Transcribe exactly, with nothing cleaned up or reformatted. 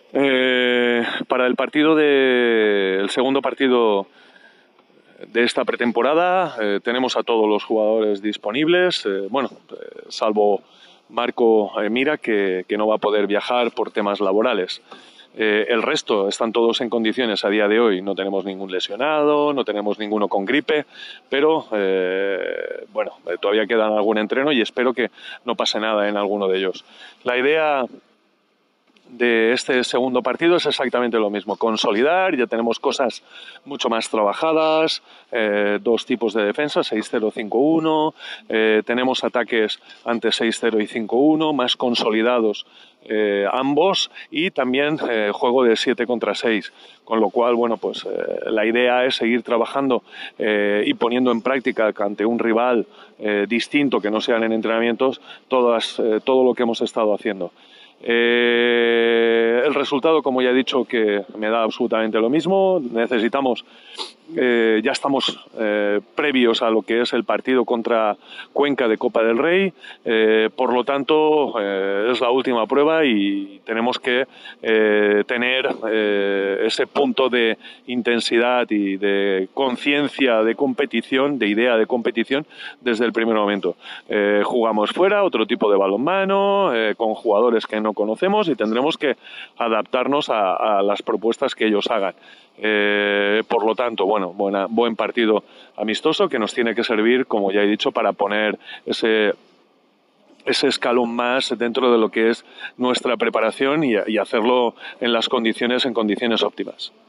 Eh, para el partido de, el segundo partido de esta pretemporada eh, tenemos a todos los jugadores disponibles, eh, bueno, eh, salvo Marco eh, Mira, que, que no va a poder viajar por temas laborales. Eh, el resto están todos en condiciones a día de hoy. No tenemos ningún lesionado, no tenemos ninguno con gripe, pero eh, bueno, eh, todavía quedan algún entreno y espero que no pase nada en alguno de ellos. La idea de este segundo partido es exactamente lo mismo, consolidar, ya tenemos cosas mucho más trabajadas, eh, dos tipos de defensa, seis cero cinco uno, eh, tenemos ataques ante seis cero y cinco uno, más consolidados eh, ambos, y también eh, juego de siete contra seis, con lo cual, bueno, pues eh, la idea es seguir trabajando eh, y poniendo en práctica ante un rival eh, distinto, que no sean en entrenamientos, todas, eh, todo lo que hemos estado haciendo. Eh, el resultado, como ya he dicho, que me da absolutamente lo mismo. Necesitamos, eh, ya estamos eh, previos a lo que es el partido contra Cuenca de Copa del Rey, eh, por lo tanto eh, es la última prueba y tenemos que eh, tener eh, ese punto de intensidad y de conciencia de competición, de idea de competición desde el primer momento. Eh, jugamos fuera, otro tipo de balonmano, eh, con jugadores que no conocemos y tendremos que adaptarnos a, a las propuestas que ellos hagan. Eh, por lo tanto, bueno, buena, buen partido amistoso que nos tiene que servir, como ya he dicho, para poner ese, ese escalón más dentro de lo que es nuestra preparación y, y hacerlo en las condiciones, en condiciones óptimas.